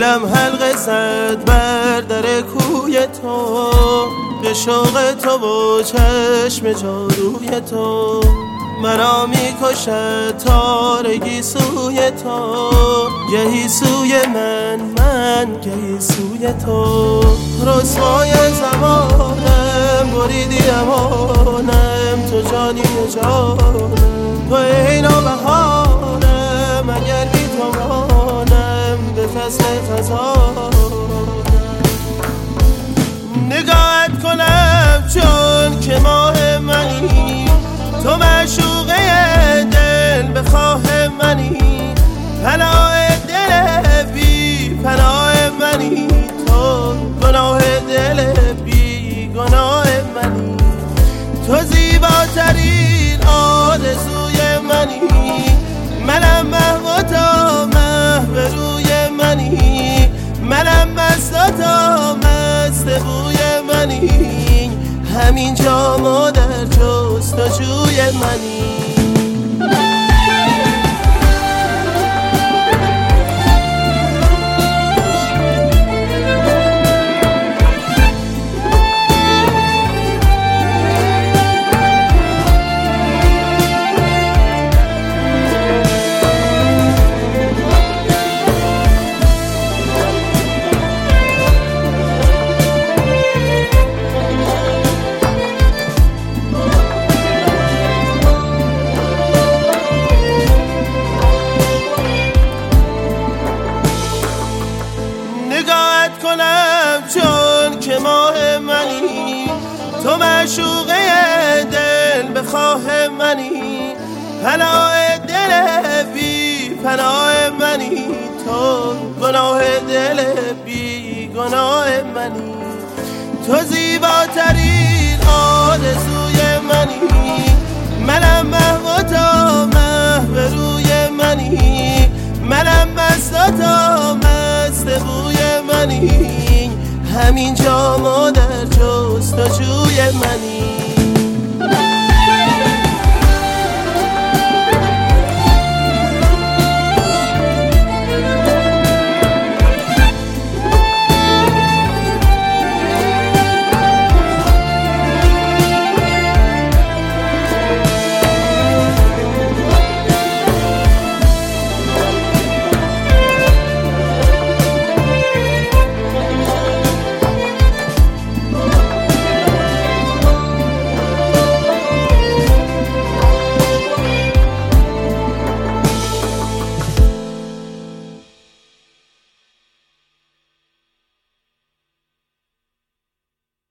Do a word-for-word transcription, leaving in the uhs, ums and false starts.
دلم حلقه زد بر در کوی تو، به شوق تو و چشم جادوی تو. مرا میکشد تارگی سوی تو، گهی سوی من من گهی سوی تو. رسوای زمانم بریدی امانم، تو جانی جانم، تو عین و بهانم. اگر بی تو مانم به فصل خزانم، نگاهت کنم چون که ماه منی، تو معشوقه دل بخواه منی. پناه دل بی پناه منی، تو گناه دل بی گناه منی. تو زیباترین آرزوی منی، منم محو تا محو روی منی. منم مست تا مست بوی منی، همین جا ما در جستجوی منی. نگاهت کنم چون که ماه منی، تو معشوقه دل بخواه منی. پناه دل بی پناه منی، تو گناه دل بی گناه منی. تو زیباترین آرزوی منی، منم محو تا محو روی منی. منم مست تا مست بوی منی، همین جا ما در جستجوی منی.